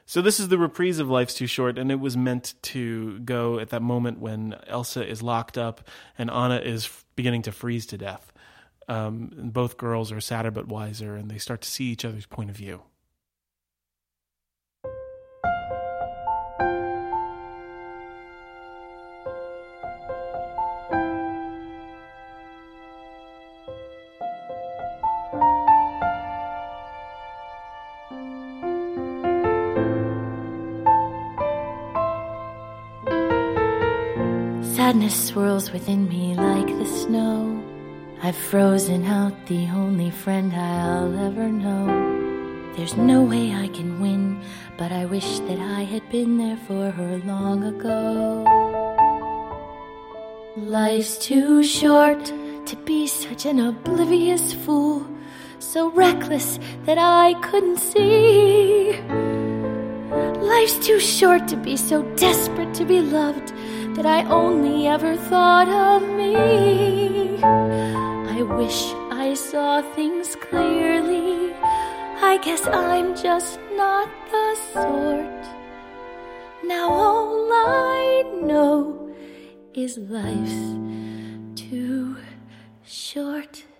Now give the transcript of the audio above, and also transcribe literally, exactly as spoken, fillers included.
So this is the reprise of Life's Too Short, and it was meant to go at that moment when Elsa is locked up and Anna is f- beginning to freeze to death. Um, and both girls are sadder but wiser, and they start to see each other's point of view. Sadness swirls within me like the snow. I've frozen out the only friend I'll ever know. There's no way I can win, but I wish that I had been there for her long ago. Life's too short to be such an oblivious fool, so reckless that I couldn't see. Life's too short to be so desperate to be loved that I only ever thought of me. I wish I saw things clearly. I guess I'm just not the sort. Now all I know is life's too short.